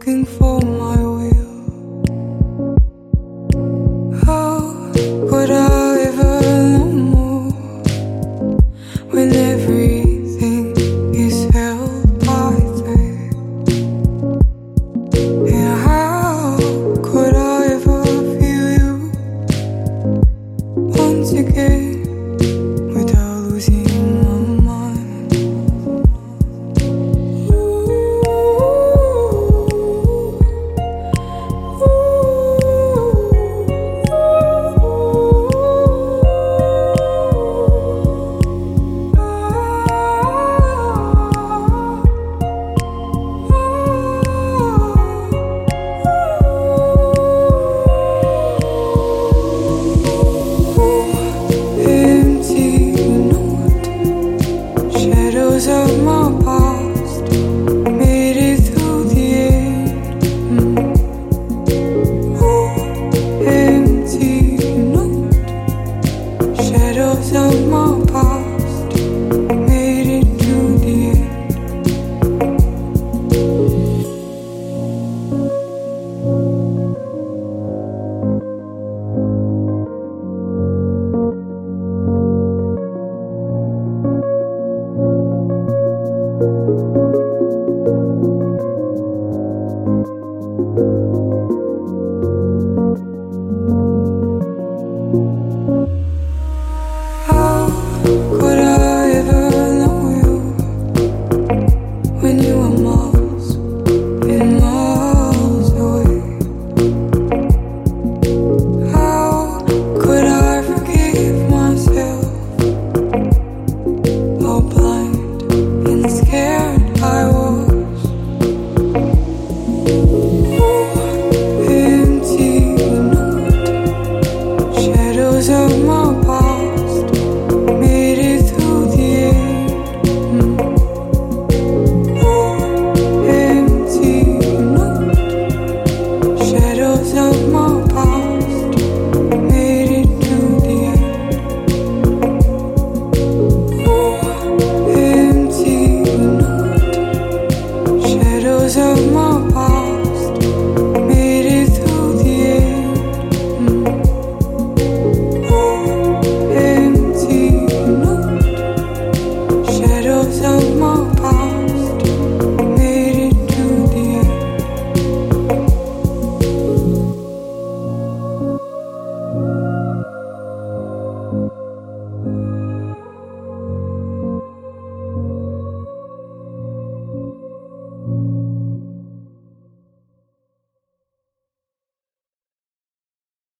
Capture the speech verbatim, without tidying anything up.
looking for my will. How could I ever know more when everything is held by thread? And how could I ever feel you once again without losing my mind? Of my past made it through the end. Mm. Oh, empty note. Shadows of my past made it through the end.